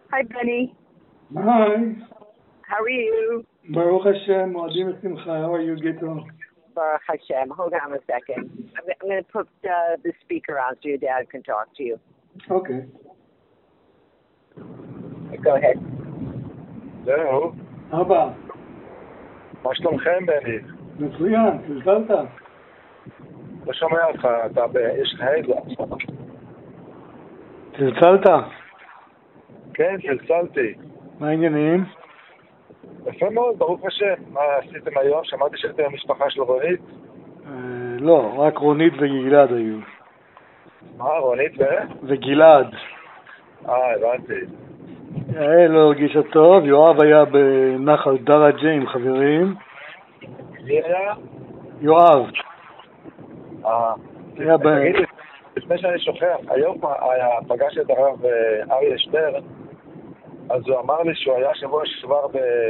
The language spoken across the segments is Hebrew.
Hi, Benny. Hi. How are you? Baruch Hashem, Moadim Simcha. How are you, Gito? Baruch Hashem. Hold on a second. I'm going to put the speaker on so your dad can talk to you. Okay. Go ahead. זהו, אבא, מה שלומכם בני? מצוין, צלצלת? לא שומע אותך, יש לך עזר. צלצלת? כן, צלצלתי. מה העניינים? יפה מאוד, ברוך השם. מה עשיתם היום? שמעתי שאתם המשפחה של רונית? לא, רק רונית וגלעד היו. מה, רונית וגלעד. הבנתי. יעל לא הרגישה טוב, יואב היה בנחל דרג'ה עם חברים. מי היה? יואב. תגיד לי, לפני שאני שוכח, היום פגש את הרב אריה שטרן, אז הוא אמר לי שהוא היה שבוע שעבר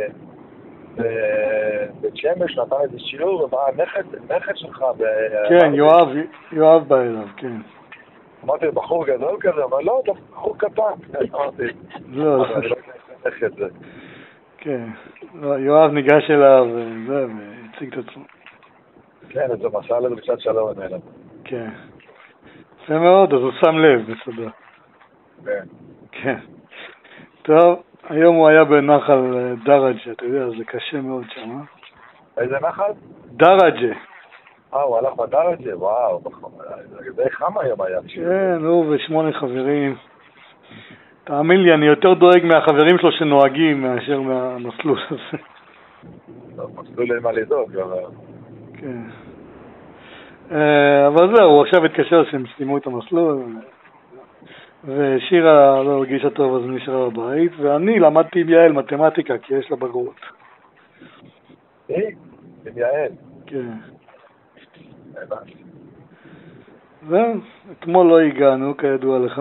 בבית שמש, נתן איזה שיעור, ובא הנכד שלך. כן, יואב בא אליו, כן. אמרתי, בחור גדול כזה, אבל לא, אתה בחור קטן. אמרתי, לא, אני לא יודע את זה. כן, יואב ניגש אליו והציג את עצמו. כן, זה מסע לדרישת שלום ממנו. כן. יפה מאוד, אז הוא שם לב, בסדר. כן. כן. טוב, היום הוא היה בנחל דרג'ה, אתה יודע, זה קשה מאוד שם, איזה נחל? דרג'ה. הוא הלך בדרג'ה? וואו, זה די חם היום היה. כן, הוא ו8 חברים. תאמין לי, אני יותר דואג מהחברים שלו שנוהגים מאשר מהמסלול הזה. מסלול אין מה לדאוג, אבל... כן. אבל זהו, הוא עכשיו התקשר שהם סיימו את המסלול, ושירה לא הרגישה טוב אז נשארה בבית, ואני למדתי עם יעל מתמטיקה כי יש לה בגרות. עם יעל? כן. זהו, אתמול לא הגענו כידוע לך.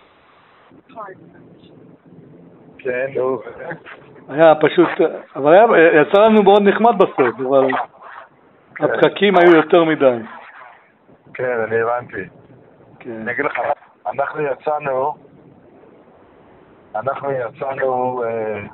כן, נו. היה פשוט, אבל יצא לנו מאוד נחמד בסוף, אבל הפקקים היו יותר מדי. כן, אני הבנתי. אני אגיד לך, אנחנו יצאנו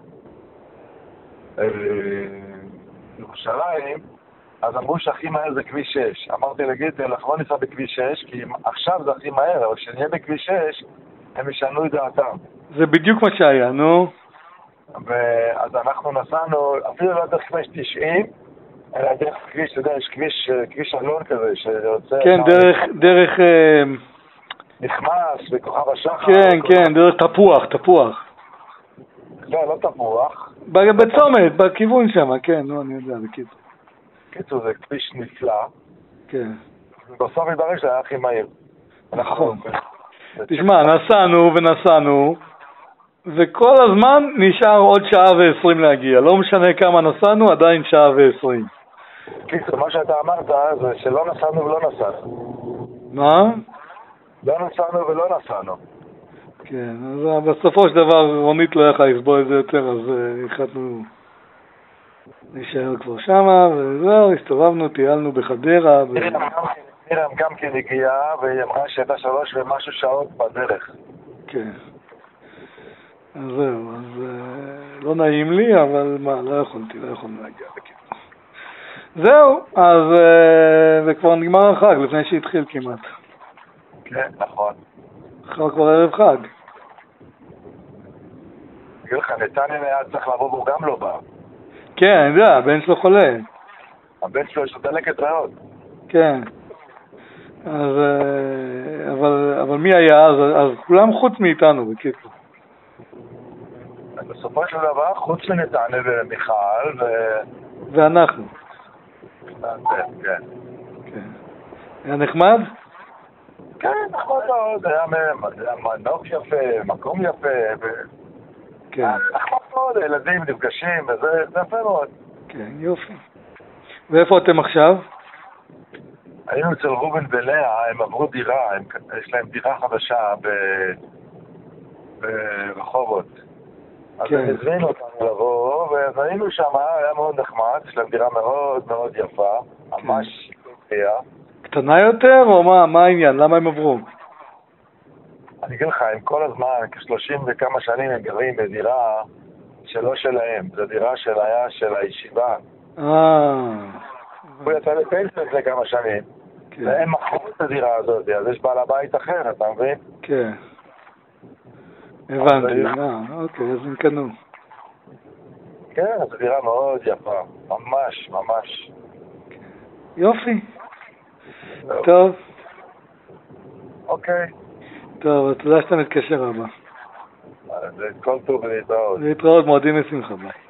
לירושלים, אז אמרו שהכי מהר זה כביש 6. אמרתי לגיטל, אנחנו לא ניסע בכביש 6, כי עכשיו זה הכי מהר, אבל כשנהיה בכביש 6, הם ישנו את דעתם. זה בדיוק מה שהיה, נו. ואז אנחנו נסענו, אפילו לא דרך כביש 90, אלא דרך כביש, אתה יודע, יש כביש אלון כזה, שיוצא... כן, דרך... נכנס בכוכב השחר. כן, כן, דרך תפוח. לא תפוח. בצומת, בכיוון שם, כן, נו, אני יודע, בקיצור. קיצור, זה כביש נפלא. כן. בסוף ידבר שזה הכי מהיר. נכון. תשמע, נסענו, וכל הזמן נשאר עוד 1:20 להגיע. לא משנה כמה נסענו, עדיין 1:20. קיצור, מה שאתה אמרת זה שלא נסענו ולא נסענו. מה? לא נסענו ולא נסענו. כן, אז בסופו של דבר רונית לא יכלה לסבול את זה יותר, אז החלטנו להישאר כבר שמה, וזהו, הסתובבנו, טיילנו בחדרה. מירם גם כן הגיעה, והיא אמרה שהייתה 3 ומשהו שעות בדרך. כן. אז זהו, אז לא נעים לי, אבל מה, לא יכולנו להגיע בקיצור. זהו, אז וכבר נגמר החג, לפני שהתחיל כמעט. כן, נכון. כבר ערב חג. אגיד לך, נתניה היה צריך לבוא בו גם לא בא. כן, אני יודע, הבן שלו חולה. הבן שלו יש לו דלקת ריאות. כן. אז, אבל מי היה אז כולם חוץ מאיתנו, בקיצור. בסופו של דבר, חוץ מנתניה ומיכל ואנחנו. כן. היה נחמד? כן, נחמד מאוד, היה מנוף יפה, מקום יפה, כן. נחמד מאוד, הילדים נפגשים, וזה יפה מאוד. כן, יופי. ואיפה אתם עכשיו? היינו אצל רובן ולאה, הם עברו דירה, יש להם דירה חדשה ברחובות. אז הם הזמינו אותנו לבוא, והיינו שם, היה מאוד נחמד, יש להם דירה מאוד מאוד יפה, ממש יפה. קטנה יותר, או מה העניין? למה הם עברו? אני אגיד לך, הם כל הזמן, כ-30 וכמה שנים הם גרים בדירה שלא שלהם, זו דירה של הישיבה. הוא יצא לפנסיה לפני כמה שנים, והם מכרו את הדירה הזאת, אז יש בעל הבית אחר, אתה מבין? כן. הבנתי, אוקיי, אז הם קנו. כן, זו דירה מאוד יפה, ממש, ממש. יופי. טוב. אוקיי. טוב, תודה שאתה מתקשר הבא. זה כל טוב ולהתראות. להתראות, מועדים לשמחה, ביי.